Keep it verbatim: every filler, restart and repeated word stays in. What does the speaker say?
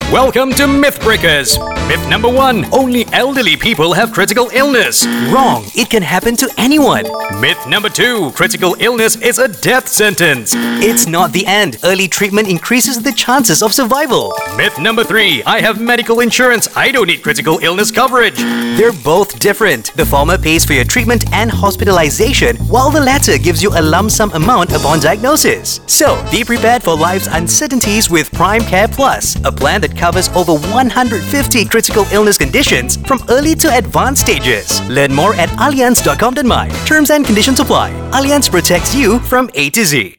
Welcome to Mythbreakers. Myth number one, only elderly people have critical illness. Wrong. It can happen to anyone. Myth number two, critical illness is a death sentence. It's not the end. Early treatment increases the chances of survival. Myth number three, I have medical insurance. I don't need critical illness coverage. They're both different. The former pays for your treatment and hospitalization, while the latter gives you a lump sum amount upon diagnosis. So, be prepared for life's uncertainties with Prime Care Plus, a plan that covers over one hundred fifty critical illness conditions from early to advanced stages. Learn more at allianz dot com dot my. Terms and conditions apply. Allianz protects you from A to Z.